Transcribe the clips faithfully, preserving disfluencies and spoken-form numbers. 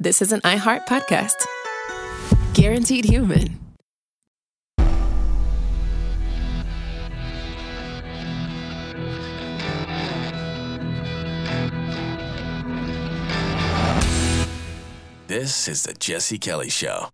this is an iHeart podcast. Guaranteed Human. This is the Jesse Kelly Show.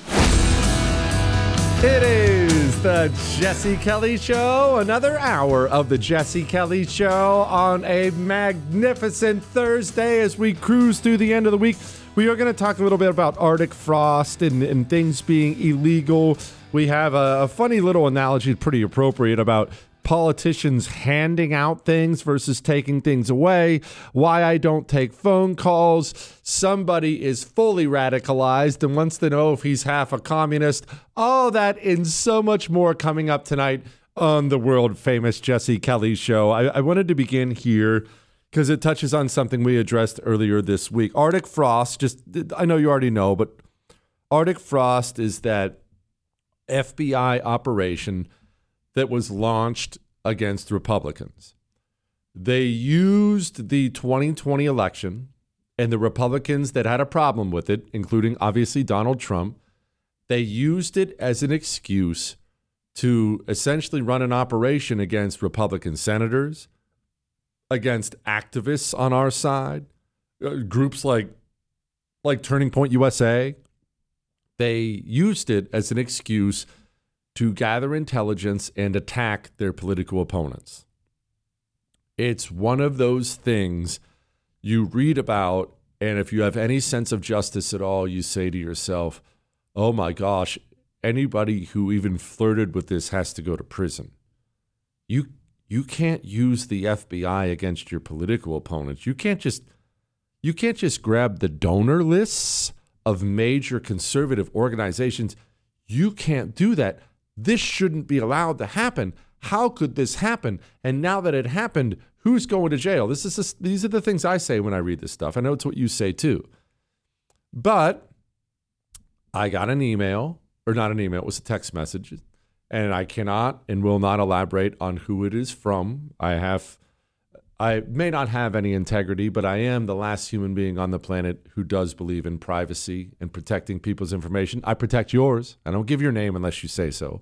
It is the Jesse Kelly Show, another hour of the Jesse Kelly Show on a magnificent Thursday as we cruise through the end of the week. We are going to talk a little bit about Arctic frost and, and things being illegal. We have a, a funny little analogy, pretty appropriate, about politicians handing out things versus taking things away, why I don't take phone calls. Somebody is fully radicalized and wants to know if he's half a communist. All that and so much more coming up tonight on the world famous Jesse Kelly Show. I, I wanted to begin here because it touches on something we addressed earlier this week. Arctic frost, just I know you already know, but Arctic frost is that F B I operation that was launched against Republicans. They used the twenty twenty election and the Republicans that had a problem with it, including obviously Donald Trump, they used it as an excuse to essentially run an operation against Republican senators, against activists on our side, uh, groups like, like Turning Point U S A. They used it as an excuse to gather intelligence and attack their political opponents. It's one of those things you read about, and if you have any sense of justice at all, you say to yourself, oh my gosh, anybody who even flirted with this has to go to prison. You you can't use the F B I against your political opponents. You can't just you can't just grab the donor lists of major conservative organizations. You can't do that. This shouldn't be allowed to happen. How could this happen? And now that it happened, who's going to jail? This is a, these are the things I say when I read this stuff. I know it's what you say too. But I got an email, or not an email, it was a text message, and I cannot and will not elaborate on who it is from. I have, I may not have any integrity, but I am the last human being on the planet who does believe in privacy and protecting people's information. I protect yours. I don't give your name unless you say so.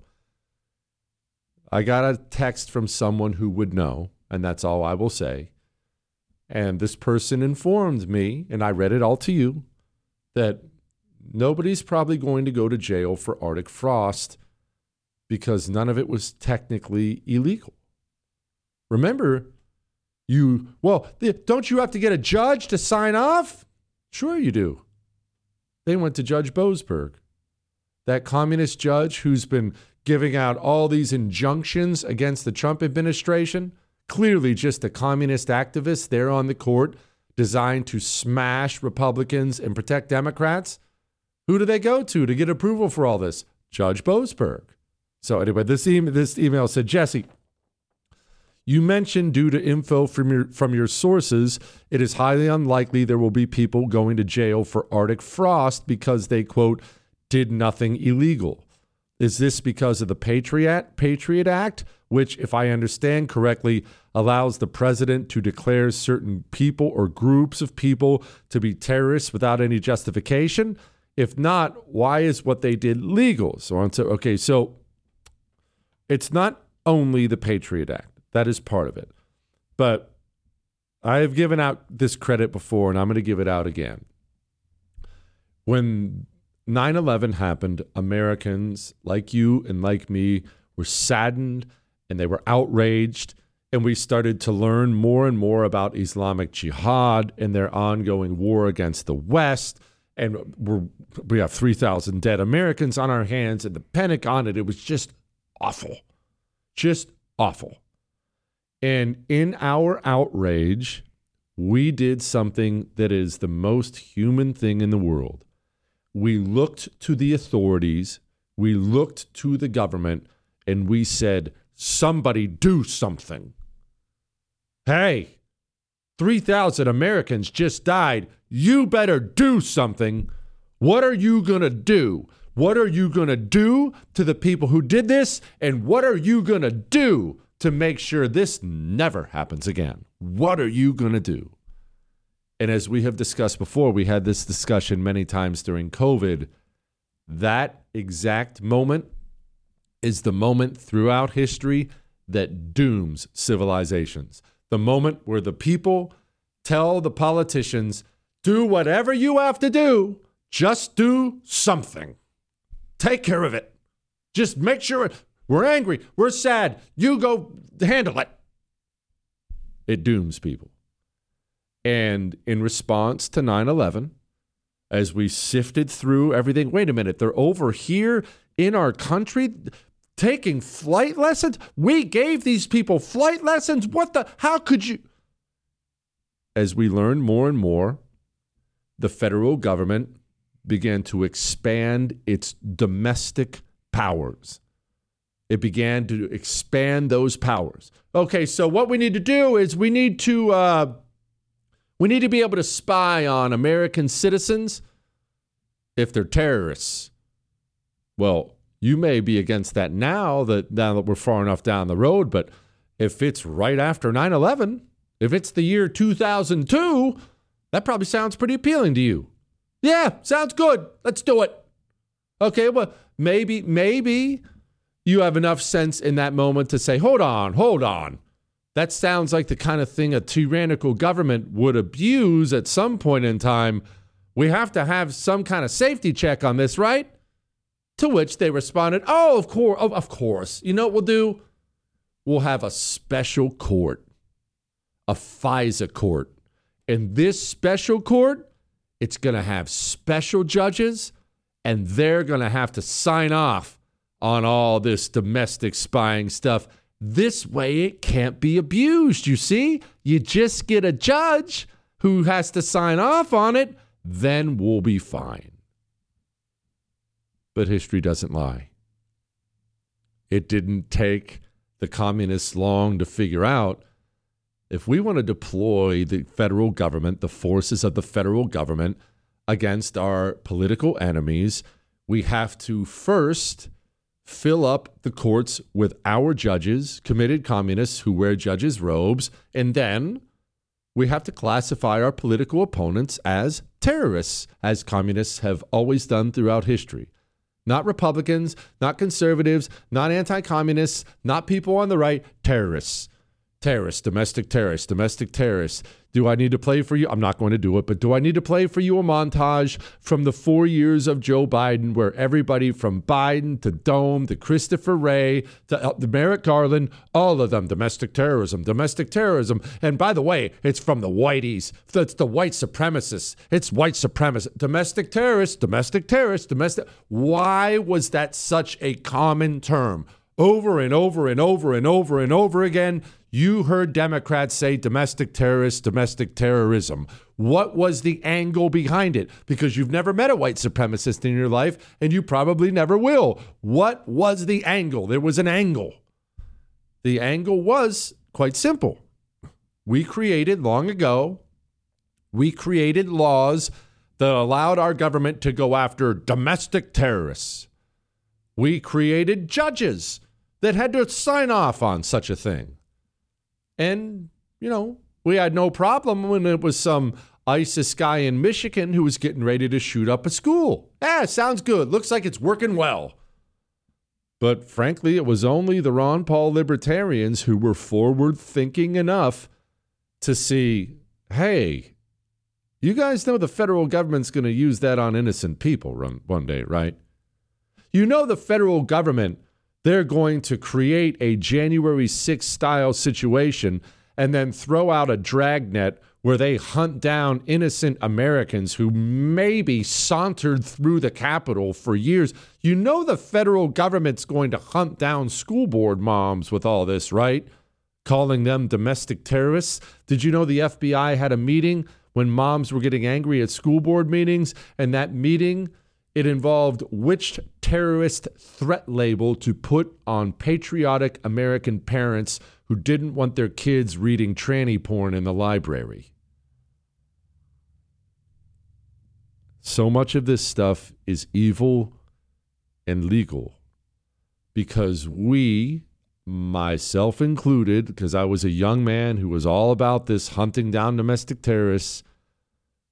I got a text from someone who would know, and that's all I will say. And this person informed me, and I read it all to you, that nobody's probably going to go to jail for Arctic frost because none of it was technically illegal. Remember, you, well, don't you have to get a judge to sign off? Sure you do. They went to Judge Boasberg, that communist judge who's been giving out all these injunctions against the Trump administration, clearly just a communist activist there on the court designed to smash Republicans and protect Democrats. Who do they go to to get approval for all this? Judge Boasberg. So anyway, this, e- this email said, Jesse, you mentioned due to info from your from your sources, it is highly unlikely there will be people going to jail for Arctic frost because they, quote, did nothing illegal. Is this because of the Patriot Patriot Act, which, if I understand correctly, allows the president to declare certain people or groups of people to be terrorists without any justification? If not, why is what they did legal? So on. So okay, so it's not only the Patriot Act. That is part of it. But I have given out this credit before, and I'm going to give it out again. When nine eleven happened, Americans like you and like me were saddened, and they were outraged, and we started to learn more and more about Islamic Jihad and their ongoing war against the West. And we're, we have three thousand dead Americans on our hands, and the Pentagon, and it was just awful. Just awful. And in our outrage, we did something that is the most human thing in the world. We looked to the authorities, we looked to the government, and we said, somebody do something. Hey, three thousand Americans just died. You better do something. What are you going to do? What are you going to do to the people who did this? And what are you going to do to make sure this never happens again? What are you going to do? And as we have discussed before, we had this discussion many times during COVID. That exact moment is the moment throughout history that dooms civilizations. The moment where the people tell the politicians, do whatever you have to do, just do something. Take care of it. Just make sure we're angry, we're sad, you go handle it. It dooms people. And in response to nine eleven, as we sifted through everything, wait a minute, they're over here in our country taking flight lessons? We gave these people flight lessons? What the, how could you? As we learned more and more, the federal government began to expand its domestic powers. It began to expand those powers. Okay, so what we need to do is we need to uh, we need to be able to spy on American citizens if they're terrorists. Well, you may be against that now that now that we're far enough down the road, but if it's right after nine eleven, if it's the year two thousand two, that probably sounds pretty appealing to you. Yeah, sounds good. Let's do it. Okay, well, maybe, maybe you have enough sense in that moment to say, hold on, hold on. That sounds like the kind of thing a tyrannical government would abuse at some point in time. We have to have some kind of safety check on this, right? To which they responded, oh, of course, oh, of course. You know what we'll do? We'll have a special court, a FISA court. And this special court, it's going to have special judges, and they're going to have to sign off on all this domestic spying stuff. This way it can't be abused, you see? You just get a judge who has to sign off on it, then we'll be fine. But history doesn't lie. It didn't take the communists long to figure out if we want to deploy the federal government, the forces of the federal government against our political enemies, we have to first fill up the courts with our judges, committed communists who wear judges' robes, and then we have to classify our political opponents as terrorists, as communists have always done throughout history. Not Republicans, not conservatives, not anti-communists, not people on the right, terrorists. Terrorists, domestic terrorists, domestic terrorists. Do I need to play for you? I'm not going to do it, but do I need to play for you a montage from the four years of Joe Biden where everybody from Biden to Dome to Christopher Wray to, uh, to Merrick Garland, all of them, domestic terrorism, domestic terrorism. And by the way, it's from the whiteys. It's the white supremacists. It's white supremacists. Domestic terrorists, domestic terrorists, domestic. Why was that such a common term? Over and over and over and over and over again, you heard Democrats say domestic terrorists, domestic terrorism. What was the angle behind it? Because you've never met a white supremacist in your life, and you probably never will. What was the angle? There was an angle. The angle was quite simple. We created long ago, we created laws that allowed our government to go after domestic terrorists. We created judges that had to sign off on such a thing. And, you know, we had no problem when it was some ISIS guy in Michigan who was getting ready to shoot up a school. Ah, sounds good. Looks like it's working well. But frankly, it was only the Ron Paul libertarians who were forward-thinking enough to see, hey, you guys know the federal government's going to use that on innocent people one day, right? You know the federal government, they're going to create a January sixth style situation and then throw out a dragnet where they hunt down innocent Americans who maybe sauntered through the Capitol for years. You know the federal government's going to hunt down school board moms with all this, right? Calling them domestic terrorists. Did you know the F B I had a meeting when moms were getting angry at school board meetings, and that meeting, it involved which terrorist threat label to put on patriotic American parents who didn't want their kids reading tranny porn in the library. So much of this stuff is evil and legal because we, myself included, because I was a young man who was all about this hunting down domestic terrorists,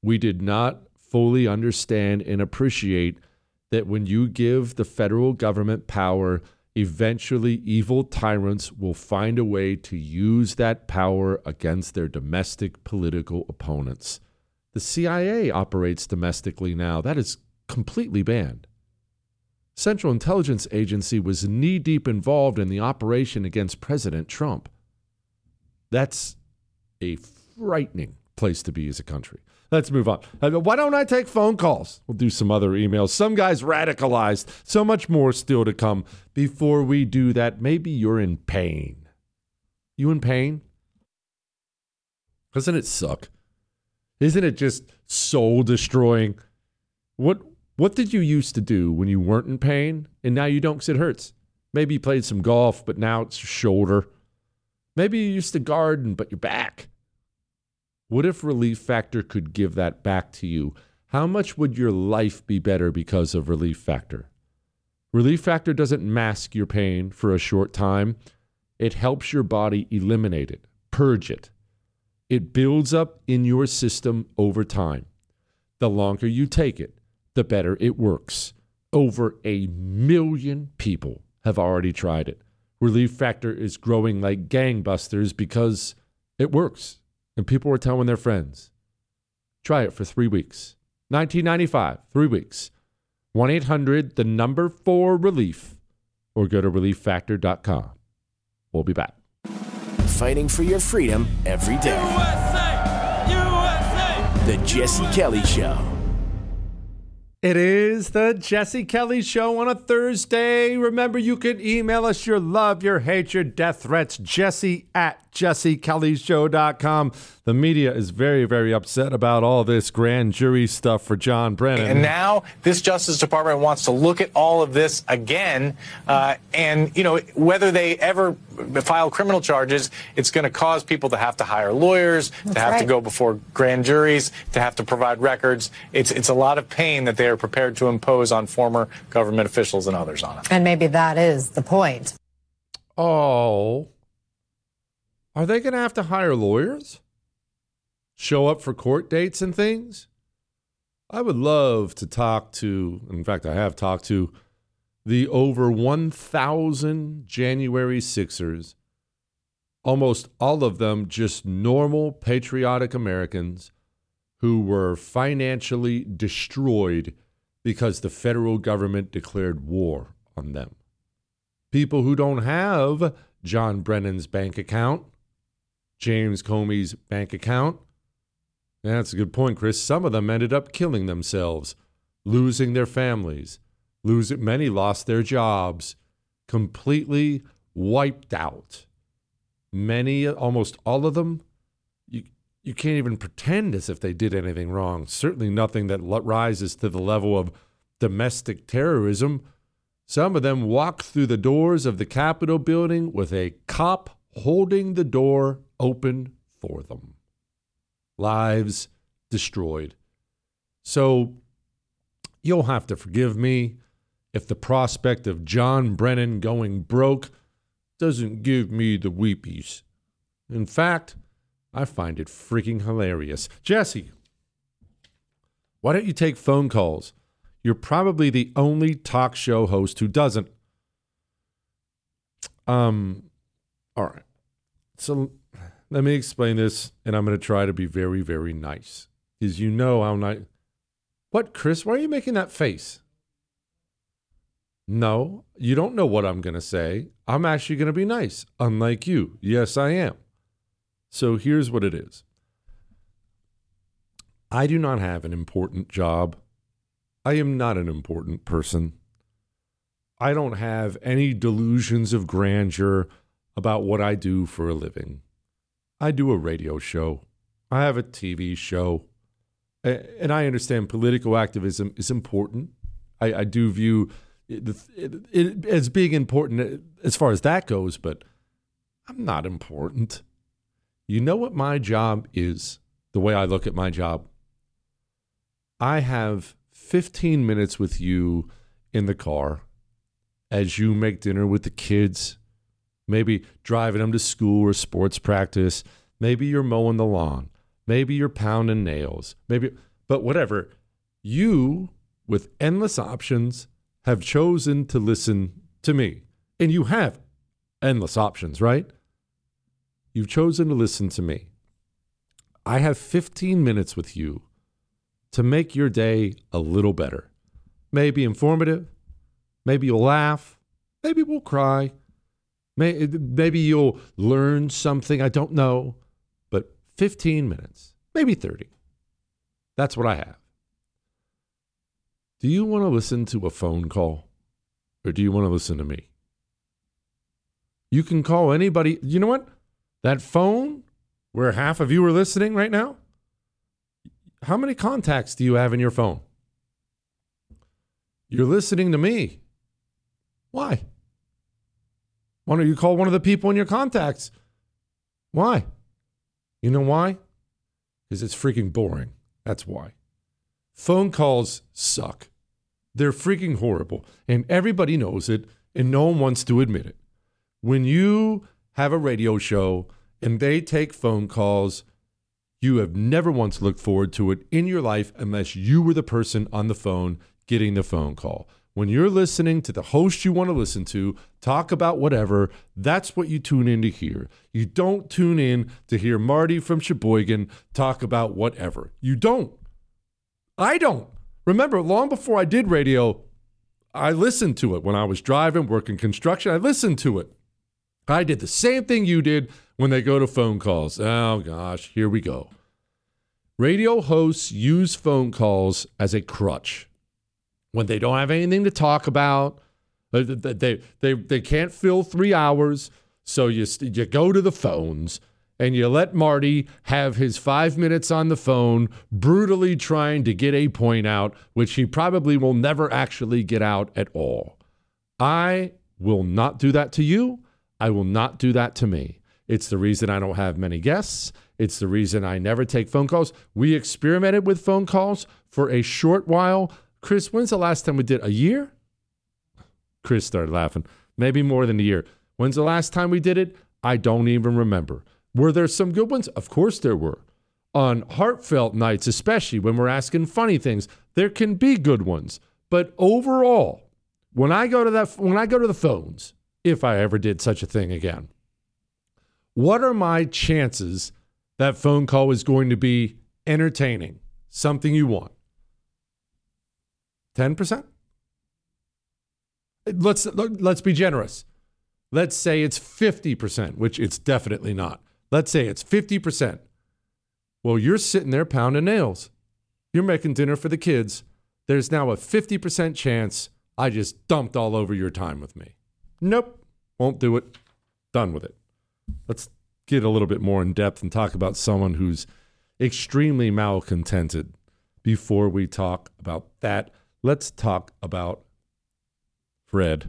we did not fully understand and appreciate that when you give the federal government power, eventually evil tyrants will find a way to use that power against their domestic political opponents. The C I A operates domestically now. That is completely banned. Central Intelligence Agency was knee-deep involved in the operation against President Trump. That's a frightening place to be as a country. Let's move on. Why don't I take phone calls? We'll do some other emails. Some guys radicalized. So much more still to come. Before we do that, maybe you're in pain. You in pain? Doesn't it suck? Isn't it just soul-destroying? What what did you used to do when you weren't in pain and now you don't because it hurts? Maybe you played some golf, but now it's your shoulder. Maybe you used to garden, but your back. What if Relief Factor could give that back to you? How much would your life be better because of Relief Factor? Relief Factor doesn't mask your pain for a short time. It helps your body eliminate it, purge it. It builds up in your system over time. The longer you take it, the better it works. Over a million people have already tried it. Relief Factor is growing like gangbusters because it works. And people are telling their friends. Try it for three weeks. nineteen ninety-five, three weeks. one eight hundred, the number four relief, or go to relief factor dot com. We'll be back. Fighting for your freedom every day. U S A! U S A! The Jesse Kelly Show. It is the Jesse Kelly Show on a Thursday. Remember, you can email us your love, your hate, your death threats, Jesse at jesse kelly show dot com. The media is very, very upset about all this grand jury stuff for John Brennan. And now this Justice Department wants to look at all of this again. Uh, and, you know, whether they ever file criminal charges, it's going to cause people to have to hire lawyers, That's to have right. to go before grand juries, to have to provide records. It's, it's a lot of pain that they are prepared to impose on former government officials and others on it. And maybe that is the point. Oh. Are they going to have to hire lawyers? Show up for court dates and things? I would love to talk to, in fact, I have talked to, the over one thousand January Sixers, almost all of them just normal, patriotic Americans who were financially destroyed because the federal government declared war on them. People who don't have John Brennan's bank account, James Comey's bank account. That's a good point, Chris. Some of them ended up killing themselves, losing their families, losing, many lost their jobs, completely wiped out. Many, almost all of them, you, you can't even pretend as if they did anything wrong. Certainly nothing that rises to the level of domestic terrorism. Some of them walked through the doors of the Capitol building with a cop holding the door open for them. Lives destroyed. So you'll have to forgive me if the prospect of John Brennan going broke doesn't give me the weepies. In fact, I find it freaking hilarious. Jesse, why don't you take phone calls? You're probably the only talk show host who doesn't. Um, all right. So let me explain this, and I'm going to try to be very, very nice. Because you know how nice. What, Chris? Why are you making that face? No, you don't know what I'm going to say. I'm actually going to be nice, unlike you. Yes, I am. So here's what it is. I do not have an important job. I am not an important person. I don't have any delusions of grandeur about what I do for a living. I do a radio show. I have a T V show. And I understand political activism is important. I, I do view it, it, it as being important as far as that goes, but I'm not important. You know what my job is, the way I look at my job? I have fifteen minutes with you in the car as you make dinner with the kids, maybe driving them to school or sports practice. Maybe you're mowing the lawn. Maybe you're pounding nails. Maybe But whatever, you, with endless options, have chosen to listen to me. And you have endless options, right? You've chosen to listen to me. I have fifteen minutes with you to make your day a little better. Maybe informative. Maybe you'll laugh. Maybe we'll cry. Maybe you'll learn something. I don't know. But fifteen minutes, maybe thirty. That's what I have. Do you want to listen to a phone call? Or do you want to listen to me? You can call anybody. You know what? That phone where half of you are listening right now, how many contacts do you have in your phone? You're listening to me. Why? Why don't you call one of the people in your contacts? Why? You know why? Because it's freaking boring. That's why. Phone calls suck. They're freaking horrible. And everybody knows it, and no one wants to admit it. When you have a radio show and they take phone calls, you have never once looked forward to it in your life unless you were the person on the phone getting the phone call. When you're listening to the host you want to listen to talk about whatever, that's what you tune in to hear. You don't tune in to hear Marty from Sheboygan talk about whatever. You don't. I don't. Remember, long before I did radio, I listened to it. When I was driving, working construction, I listened to it. I did the same thing you did when they go to phone calls. Oh, gosh, here we go. Radio hosts use phone calls as a crutch. When they don't have anything to talk about, they, they, they, they can't fill three hours, so you, you go to the phones and you let Marty have his five minutes on the phone, brutally trying to get a point out, which he probably will never actually get out at all. I will not do that to you. I will not do that to me. It's the reason I don't have many guests. It's the reason I never take phone calls. We experimented with phone calls for a short while. Chris, when's the last time we did? A year? Chris started laughing. Maybe more than a year. When's the last time we did it? I don't even remember. Were there some good ones? Of course there were. On heartfelt nights, especially when we're asking funny things, there can be good ones. But overall, when I go to that, when I go to the phones, if I ever did such a thing again, what are my chances that phone call is going to be entertaining, something you want? ten percent? Let's, let's be generous. Let's say it's fifty percent, which it's definitely not. Let's say it's fifty percent. Well, you're sitting there pounding nails. You're making dinner for the kids. There's now a fifty percent chance I just dumped all over your time with me. Nope, won't do it. Done with it. Let's get a little bit more in depth and talk about someone who's extremely malcontented before we talk about that. Let's talk about Fred.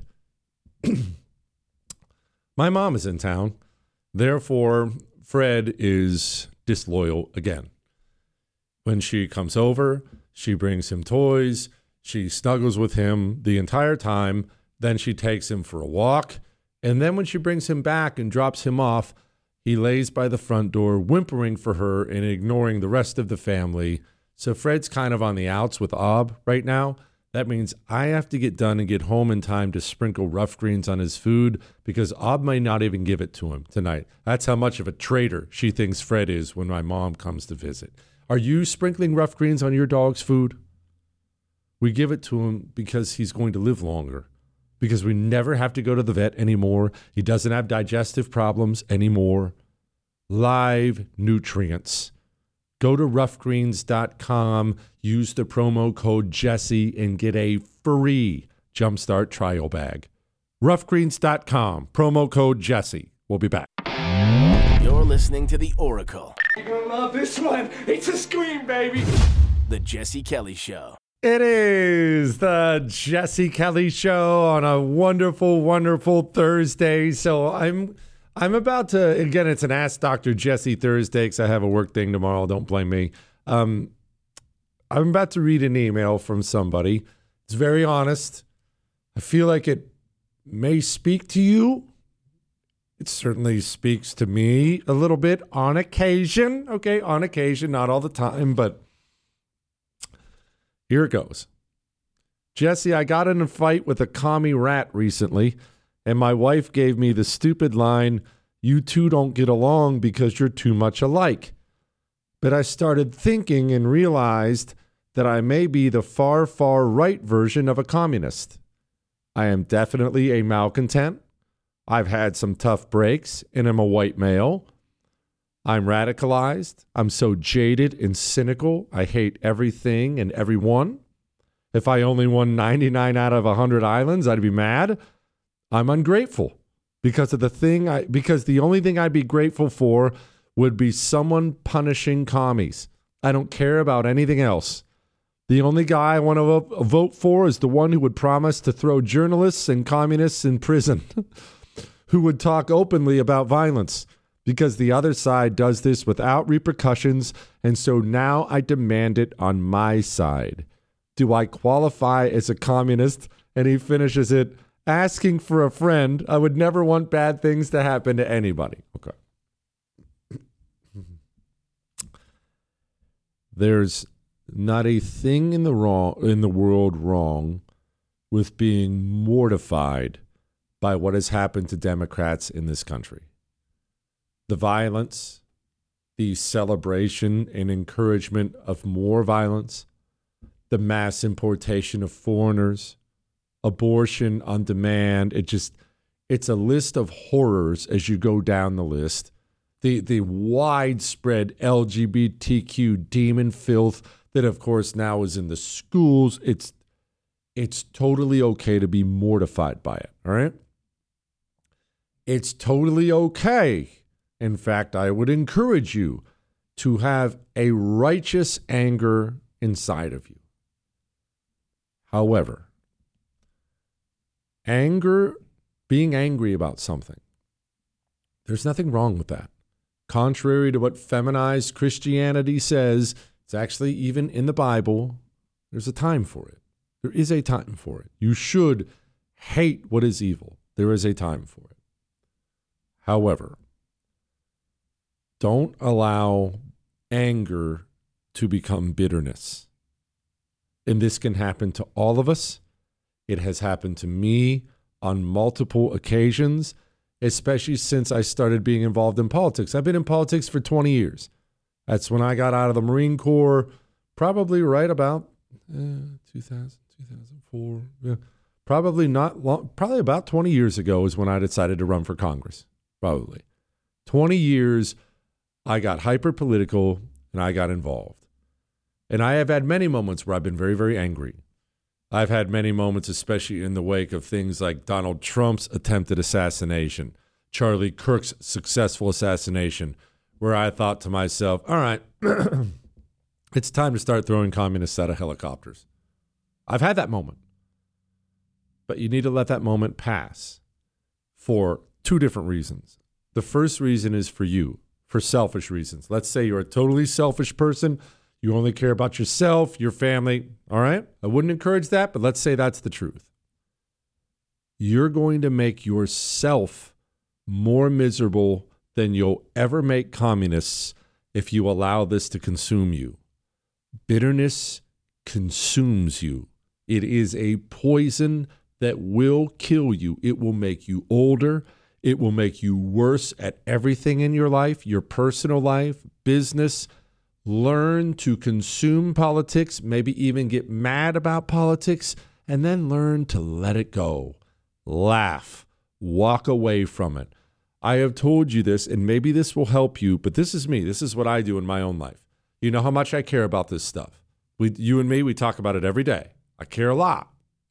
My mom is in town. Therefore, Fred is disloyal again. When she comes over, she brings him toys. She snuggles with him the entire time. Then she takes him for a walk. And then when she brings him back and drops him off, he lays by the front door, whimpering for her and ignoring the rest of the family. So Fred's kind of on the outs with Ob right now. That means I have to get done and get home in time to sprinkle rough greens on his food because Ob may not even give it to him tonight. That's how much of a traitor she thinks Fred is when my mom comes to visit. Are you sprinkling rough greens on your dog's food? We give it to him because he's going to live longer, because we never have to go to the vet anymore. He doesn't have digestive problems anymore. Live nutrients. Go to rough greens dot com, use the promo code Jesse, and get a free Jumpstart trial bag. rough greens dot com, promo code Jesse. We'll be back. You're listening to The Oracle. You're going to love this one. It's a scream, baby. The Jesse Kelly Show. It is the Jesse Kelly Show on a wonderful, wonderful Thursday. So I'm... I'm about to, again, it's an Ask Doctor Jesse Thursday because I have a work thing tomorrow. Don't blame me. Um, I'm about to read an email from somebody. It's very honest. I feel like it may speak to you. It certainly speaks to me a little bit on occasion. Okay, on occasion, not all the time, but Here it goes. Jesse, I got in a fight with a commie rat recently, and my wife gave me the stupid line, "You two don't get along because you're too much alike." But I started thinking and realized that I may be the far, far right version of a communist. I am definitely a malcontent. I've had some tough breaks, and I'm a white male. I'm radicalized. I'm so jaded and cynical. I hate everything and everyone. If I only won ninety-nine out of one hundred islands, I'd be mad. I'm ungrateful because of the thing I because the only thing I'd be grateful for would be someone punishing commies. I don't care about anything else. The only guy I want to vo- vote for is the one who would promise to throw journalists and communists in prison, who would talk openly about violence, because the other side does this without repercussions, and so now I demand it on my side. Do I qualify as a communist? And he finishes it, asking for a friend. I would never want bad things to happen to anybody. Okay. There's not a thing in the wrong in the world wrong with being mortified by what has happened to Democrats in this country. The violence, the celebration and encouragement of more violence, the mass importation of foreigners, abortion on demand. It just, it's a list of horrors as you go down the list. The the widespread L G B T Q demon filth that, of course, now is in the schools. It's it's totally okay to be mortified by it, all right? It's totally okay. In fact, I would encourage you to have a righteous anger inside of you. However, anger, being angry about something, there's nothing wrong with that. Contrary to what feminized Christianity says, it's actually even in the Bible, there's a time for it. There is a time for it. You should hate what is evil. There is a time for it. However, don't allow anger to become bitterness. And this can happen to all of us. It has happened to me on multiple occasions, especially since I started being involved in politics. I've been in politics for twenty years. That's when I got out of the Marine Corps, probably right about uh, two thousand, two thousand four. Yeah. Probably not long, probably about twenty years ago is when I decided to run for Congress. Probably. twenty years, I got hyper political and I got involved. And I have had many moments where I've been very, very angry. I've had many moments, especially in the wake of things like Donald Trump's attempted assassination, Charlie Kirk's successful assassination, where I thought to myself, all right, it's time to start throwing communists out of helicopters. I've had that moment. But you need to let that moment pass for two different reasons. The first reason is for you, for selfish reasons. Let's say you're a totally selfish person. You only care about yourself, your family. All right? I wouldn't encourage that, but let's say that's the truth. You're going to make yourself more miserable than you'll ever make communists if you allow this to consume you. Bitterness consumes you. It is a poison that will kill you. It will make you older. It will make you worse at everything in your life, your personal life, business. Learn to consume politics, maybe even get mad about politics, and then learn to let it go. Laugh. Walk away from it. I have told you this, and maybe this will help you, but this is me. This is what I do in my own life. You know how much I care about this stuff. We, you and me, we talk about it every day. I care a lot.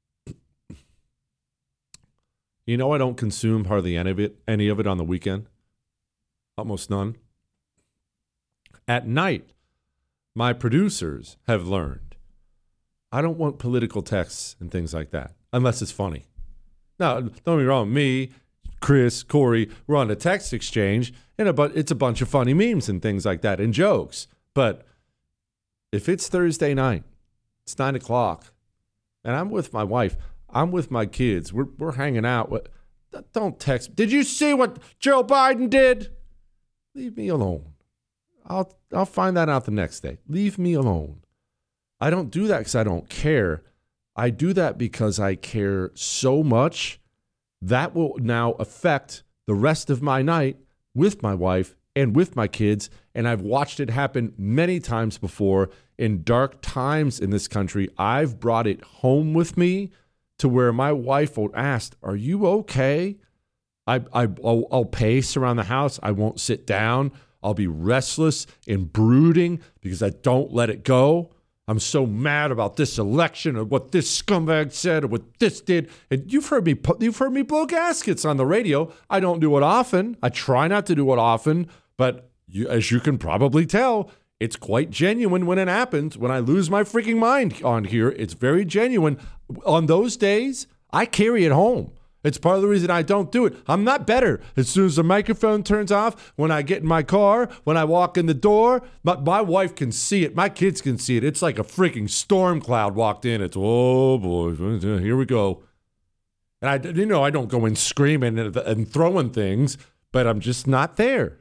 You know I don't consume hardly any of it, any of it on the weekend. Almost none. At night, my producers have learned I don't want political texts and things like that, unless it's funny. Now, don't get me wrong, me, Chris, Corey, we're on a text exchange, and a bu- it's a bunch of funny memes and things like that, and jokes. But if it's Thursday night, it's nine o'clock, and I'm with my wife, I'm with my kids, we're we're hanging out. With, don't text. Did you see what Joe Biden did? Leave me alone. I'll I'll find that out the next day. Leave me alone. I don't do that because I don't care. I do that because I care so much that will now affect the rest of my night with my wife and with my kids. And I've watched it happen many times before in dark times in this country. I've brought it home with me to where my wife will ask, are you okay? I, I, I'll, I'll pace around the house. I won't sit down. I'll be restless and brooding because I don't let it go. I'm so mad about this election or what this scumbag said or what this did. And you've heard me you've heard me blow gaskets on the radio. I don't do it often. I try not to do it often, but you, as you can probably tell, it's quite genuine when it happens. When I lose my freaking mind on here, it's very genuine. On those days, I carry it home. It's part of the reason I don't do it. I'm not better. As soon as the microphone turns off, when I get in my car, when I walk in the door, my, my wife can see it. My kids can see it. It's like a freaking storm cloud walked in. It's, oh, boy, here we go. And, I, you know, I don't go in screaming and, and throwing things, but I'm just not there.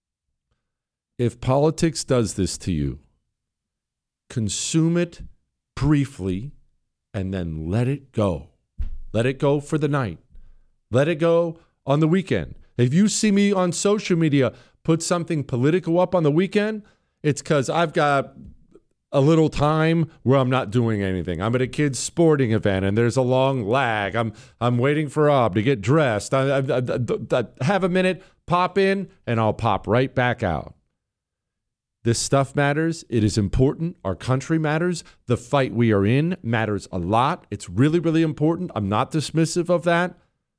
If politics does this to you, consume it briefly and then let it go. Let it go for the night. Let it go on the weekend. If you see me on social media put something political up on the weekend, it's because I've got a little time where I'm not doing anything. I'm at a kid's sporting event and there's a long lag. I'm I'm waiting for Rob to get dressed. I, I, I, I have a minute, pop in, and I'll pop right back out. This stuff matters. It is important. Our country matters. The fight we are in matters a lot. It's really, really important. I'm not dismissive of that.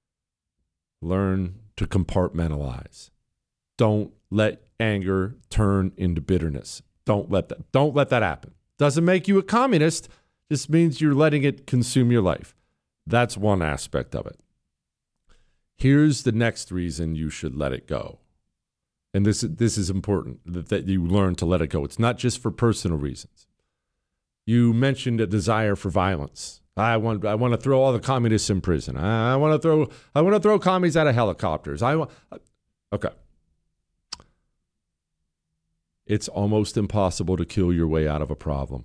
Learn to compartmentalize. Don't let anger turn into bitterness. Don't let that, don't let that happen. Doesn't make you a communist. Just means you're letting it consume your life. That's one aspect of it. Here's the next reason you should let it go. And this, this is important, that, that you learn to let it go. It's not just for personal reasons. You mentioned a desire for violence. I want I want to throw all the communists in prison. I, I want to throw I want to throw commies out of helicopters. I want Okay. It's almost impossible to kill your way out of a problem.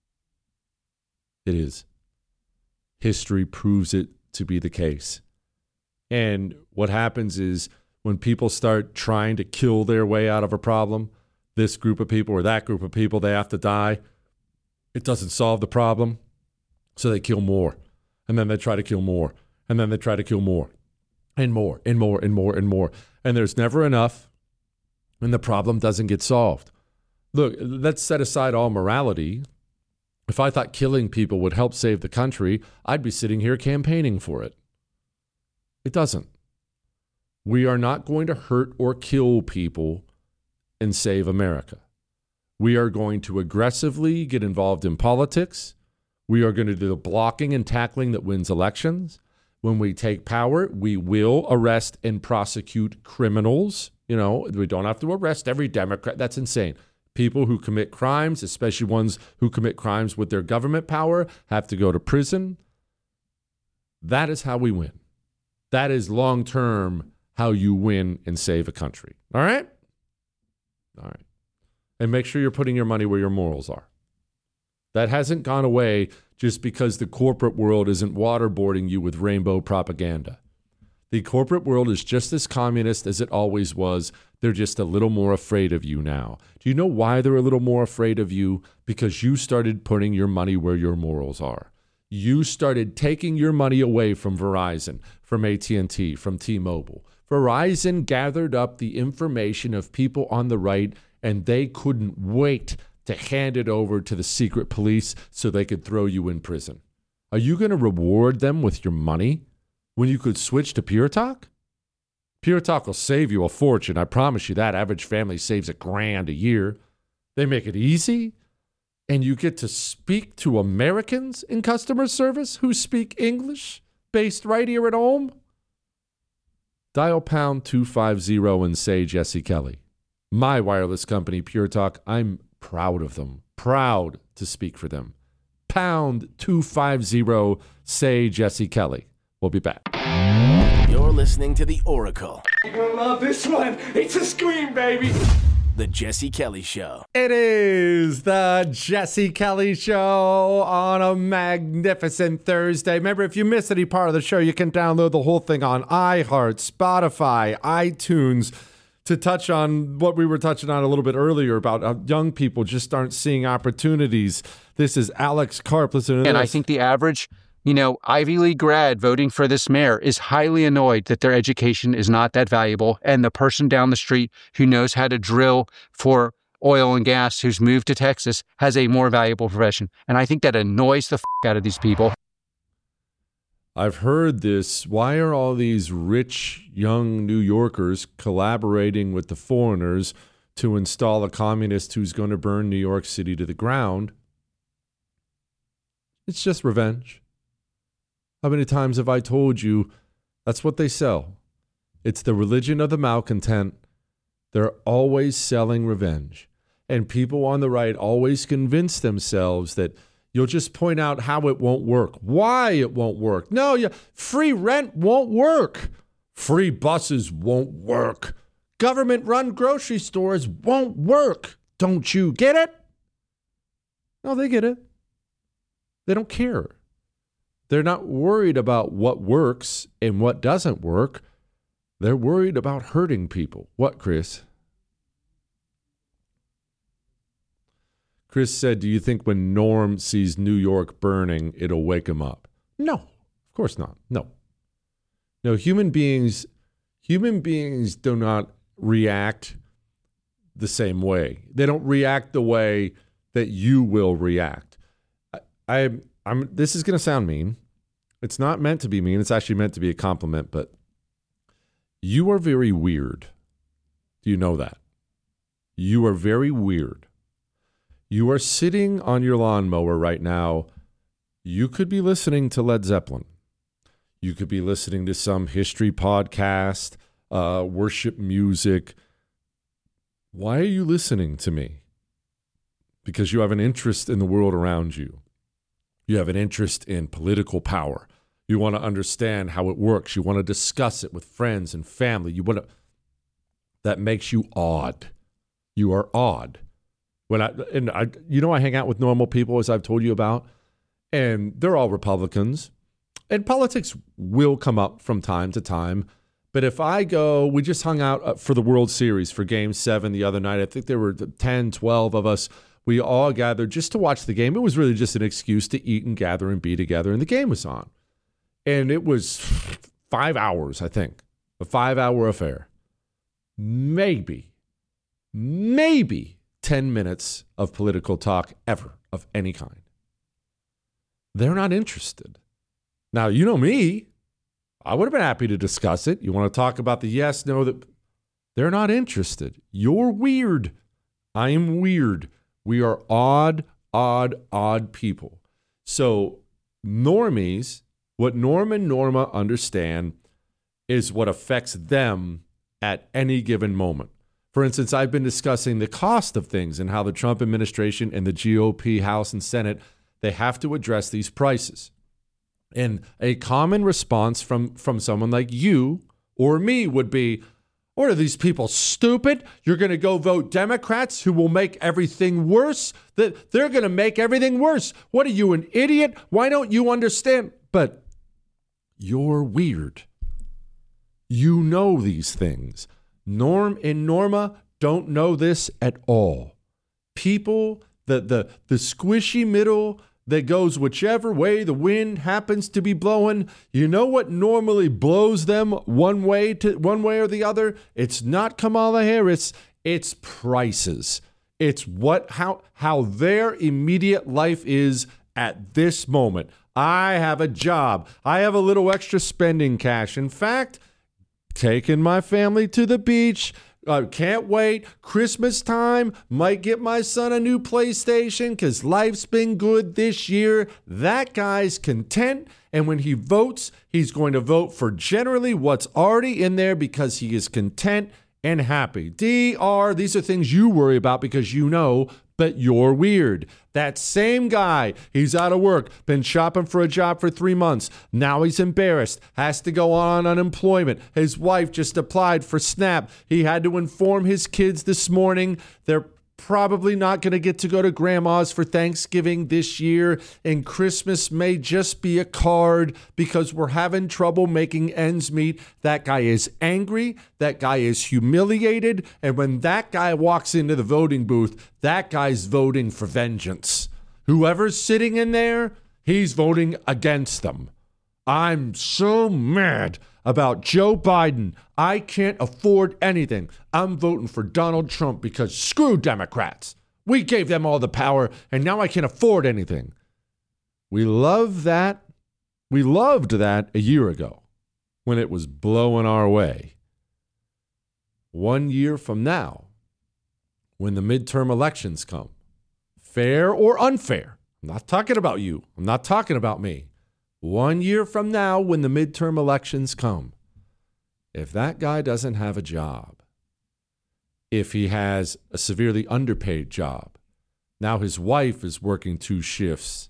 It is. History proves it to be the case. And what happens is when people start trying to kill their way out of a problem, this group of people or that group of people, they have to die. It doesn't solve the problem. So they kill more. And then they try to kill more. And then they try to kill more. And more, and more, and more, and more. And there's never enough. And the problem doesn't get solved. Look, let's set aside all morality. If I thought killing people would help save the country, I'd be sitting here campaigning for it. It doesn't. We are not going to hurt or kill people and save America. We are going to aggressively get involved in politics. We are going to do the blocking and tackling that wins elections. When we take power, we will arrest and prosecute criminals. You know, we don't have to arrest every Democrat. That's insane. People who commit crimes, especially ones who commit crimes with their government power, have to go to prison. That is how we win. That is long-term how you win and save a country. All right? All right. And make sure you're putting your money where your morals are. That hasn't gone away just because the corporate world isn't waterboarding you with rainbow propaganda. The corporate world is just as communist as it always was. They're just a little more afraid of you now. Do you know why they're a little more afraid of you? Because you started putting your money where your morals are. You started taking your money away from Verizon, from A T and T, from T-Mobile. Verizon gathered up the information of people on the right, and they couldn't wait to hand it over to the secret police so they could throw you in prison. Are you going to reward them with your money when you could switch to Pure Talk? Pure Talk will save you a fortune. I promise you that. Average family saves a grand a year. They make it easy, and you get to speak to Americans in customer service who speak English, based right here at home. Dial pound two fifty and say Jesse Kelly. My wireless company, Pure Talk, I'm proud of them. Proud to speak for them. Pound two fifty, say Jesse Kelly. We'll be back. You're listening to The Oracle. You're gonna love this one. It's a scream, baby. The Jesse Kelly Show. It is the Jesse Kelly Show on a magnificent Thursday. Remember, if you missed any part of the show, you can download the whole thing on iHeart, Spotify, iTunes. To touch on what we were touching on a little bit earlier about how young people just aren't seeing opportunities. This is Alex Karp. Listen to this. And I think the average, you know, Ivy League grad voting for this mayor is highly annoyed that their education is not that valuable. And the person down the street who knows how to drill for oil and gas, who's moved to Texas, has a more valuable profession. And I think that annoys the f*** out of these people. I've heard this. Why are all these rich young New Yorkers collaborating with the foreigners to install a communist who's going to burn New York City to the ground? It's just revenge. How many times have I told you that's what they sell? It's the religion of the malcontent. They're always selling revenge. And people on the right always convince themselves that you'll just point out how it won't work, why it won't work. No, yeah, free rent won't work. Free buses won't work. Government-run grocery stores won't work. Don't you get it? No, they get it. They don't care. They're not worried about what works and what doesn't work. They're worried about hurting people. What, Chris? Chris said, do you think when Norm sees New York burning, it'll wake him up? No, of course not. No. No, human beings, human beings do not react the same way. They don't react the way that you will react. I, I I'm this is going to sound mean. It's not meant to be mean. It's actually meant to be a compliment, but you are very weird. Do you know that? You are very weird. You are sitting on your lawnmower right now. You could be listening to Led Zeppelin. You could be listening to some history podcast, uh, worship music. Why are you listening to me? Because you have an interest in the world around you. You have an interest in political power. You want to understand how it works. You want to discuss it with friends and family. You want to. That makes you odd. You are odd. When I and I, you know, I hang out with normal people, as I've told you about, and they're all Republicans. And politics will come up from time to time. But if I go, we just hung out for the World Series for Game seven the other night. I think there were ten, twelve of us. We all gathered just to watch the game. It was really just an excuse to eat and gather and be together, and the game was on. And it was five hours, I think, a five-hour affair. Maybe, maybe ten minutes of political talk ever of any kind. They're not interested. Now, you know me. I would have been happy to discuss it. You want to talk about the yes, no, that they're not interested. You're weird. I am weird. We are odd, odd, odd people. So normies, what Norm and Norma understand is what affects them at any given moment. For instance, I've been discussing the cost of things and how the Trump administration and the G O P House and Senate, they have to address these prices. And a common response from, from someone like you or me would be, what are these people, stupid? You're going to go vote Democrats who will make everything worse? That they're going to make everything worse. What are you, an idiot? Why don't you understand? But you're weird. You know these things. Norm and Norma don't know this at all. People, the the the squishy middle that goes whichever way the wind happens to be blowing, you know what normally blows them one way to one way or the other? It's not Kamala Harris, it's prices. It's what how how their immediate life is at this moment. I have a job. I have a little extra spending cash. In fact, taking my family to the beach. I can't wait. Christmas time, might get my son a new PlayStation because life's been good this year. That guy's content. And when he votes, he's going to vote for generally what's already in there because he is content and happy. D R, these are things you worry about because you know but you're weird. That same guy, he's out of work, been shopping for a job for three months. Now he's embarrassed, has to go on unemployment. His wife just applied for SNAP. He had to inform his kids this morning they're probably not going to get to go to grandma's for Thanksgiving this year, and Christmas may just be a card because we're having trouble making ends meet. That guy is angry. That guy is humiliated. And when that guy walks into the voting booth, that guy's voting for vengeance. Whoever's sitting in there, he's voting against them. I'm so mad about Joe Biden. I can't afford anything. I'm voting for Donald Trump because screw Democrats. We gave them all the power and now I can't afford anything. We love that. We loved that a year ago when it was blowing our way. One year from now, when the midterm elections come, fair or unfair, I'm not talking about you. I'm not talking about me. One year from now, when the midterm elections come, if that guy doesn't have a job, if he has a severely underpaid job, now his wife is working two shifts,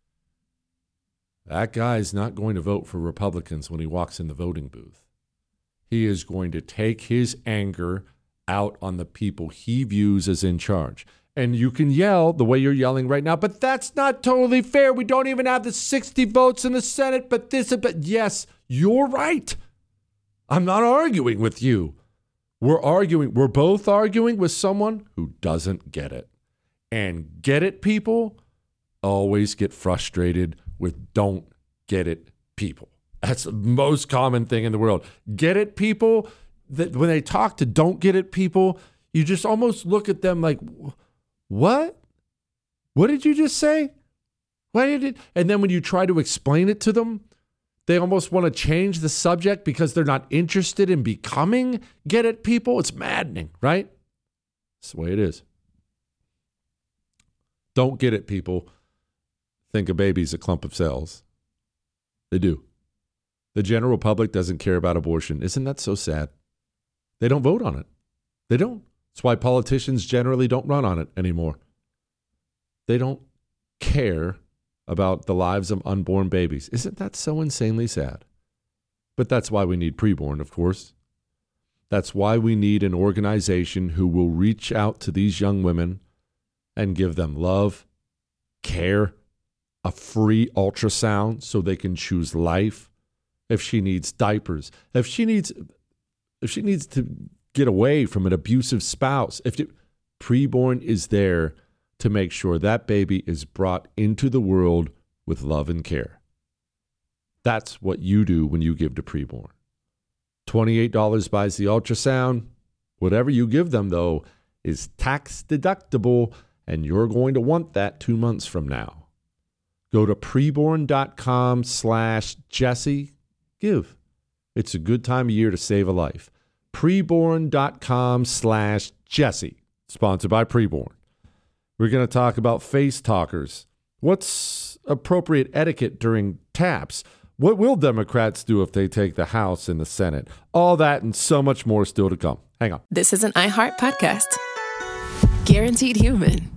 that guy is not going to vote for Republicans when he walks in the voting booth. He is going to take his anger out on the people he views as in charge. And you can yell the way you're yelling right now, but that's not totally fair. We don't even have the sixty votes in the Senate, but this, but yes, you're right. I'm not arguing with you. We're arguing, we're both arguing with someone who doesn't get it. And get it people always get frustrated with don't get it people. That's the most common thing in the world. Get it people, that when they talk to don't get it people, you just almost look at them like, what? What did you just say? Why did it? And then when you try to explain it to them, they almost want to change the subject because they're not interested in becoming get it people. It's maddening, right? That's the way it is. Don't get it people think a baby's a clump of cells. They do. The general public doesn't care about abortion. Isn't that so sad? They don't vote on it. They don't. That's why politicians generally don't run on it anymore. They don't care about the lives of unborn babies. Isn't that so insanely sad? But that's why we need preborn, of course. That's why we need an organization who will reach out to these young women and give them love, care, a free ultrasound so they can choose life. If she needs diapers, if she needs, if she needs to get away from an abusive spouse, if it, preborn is there to make sure that baby is brought into the world with love and care. That's what you do when you give to preborn. twenty-eight dollars buys the ultrasound. Whatever you give them, though, is tax deductible, and you're going to want that two months from now. Go to preborn.com slash Jesse. Give. It's a good time of year to save a life. Preborn.com slash Jesse. Sponsored by Preborn. We're going to talk about face talkers. What's appropriate etiquette during taps? What will Democrats do if they take the House and the Senate? All that and so much more still to come. Hang on. This is an iHeart podcast. Guaranteed Human.